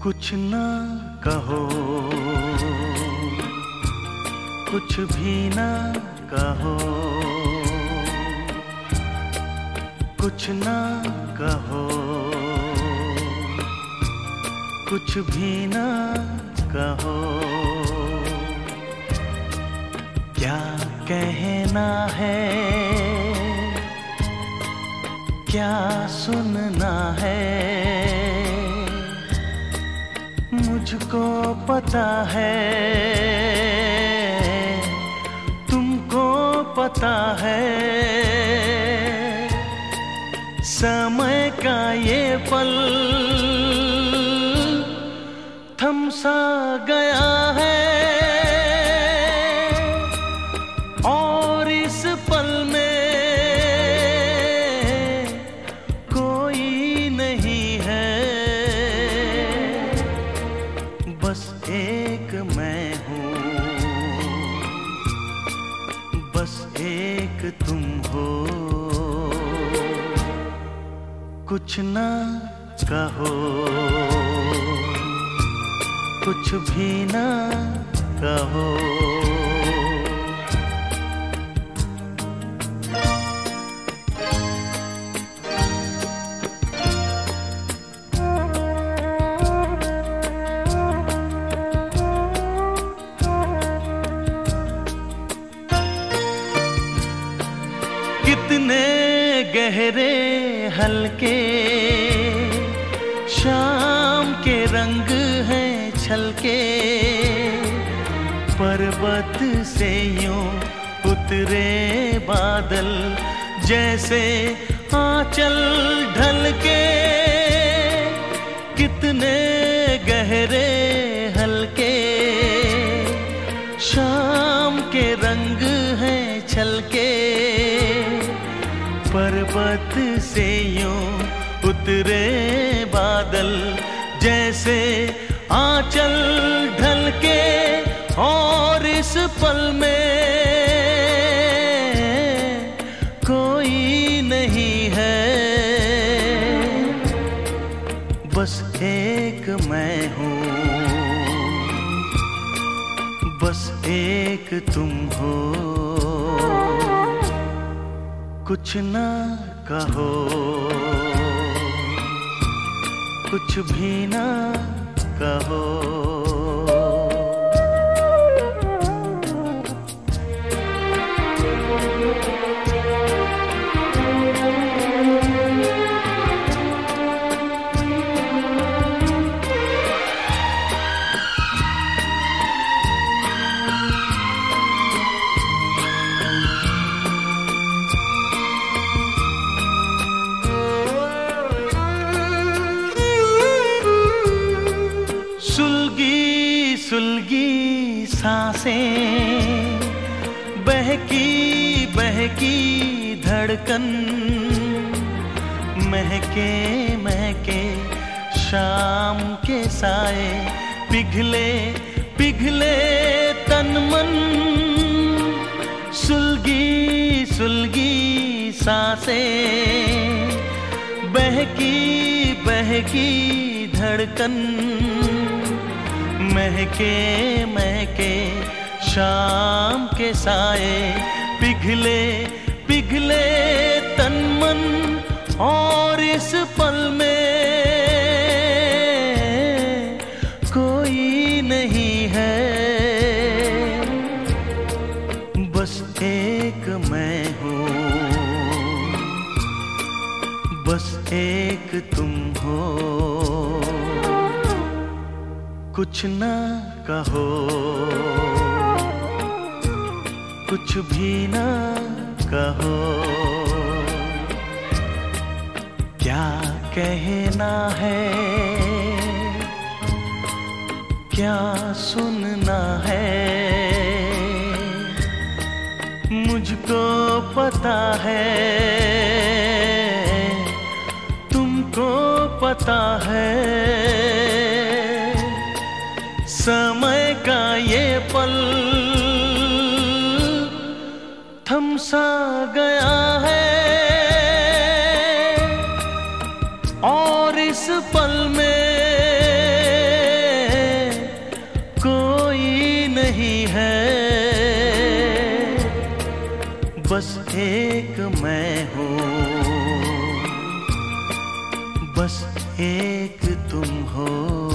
कुछ ना कहो, कुछ भी ना कहो, कुछ ना कहो, कुछ भी ना कहो। क्या कहना है, क्या सुनना है, मुझको पता है, तुमको पता है। समय का ये पल थम सा गया है, और इस पल में कोई नहीं है, बस एक मैं हूँ, बस एक तुम हो। कुछ ना कहो, कुछ भी ना कहो। कितने गहरे हल्के शाम के रंग हैं छलके, पर्वत से यूं उतरे बादल जैसे आंचल ढलके। कितने गहरे हल्के शाम के रंग हैं छलके, पर्वत से यूं उतरे बादल जैसे आंचल ढलके। और इस पल में कोई नहीं है, बस एक मैं हूँ, बस एक तुम हो। कुछ ना कहो, कुछ भी ना कहो। सुलगी सांसें, बहकी बहकी धड़कन, महके महके शाम के साए, पिघले पिघले तन मन। सुलगी सुलगी सांसें, बहकी बहकी धड़कन, महके महके शाम के साए, पिघले पिघले तन मन। और इस पल में कोई नहीं है, बस एक मैं हूँ, बस एक तुम हो। कुछ ना कहो, कुछ भी ना कहो। क्या कहना है, क्या सुनना है, मुझको पता है, तुमको पता है। समय का ये पल थम सा गया है, और इस पल में एक मैं हूँ, बस एक तुम हो।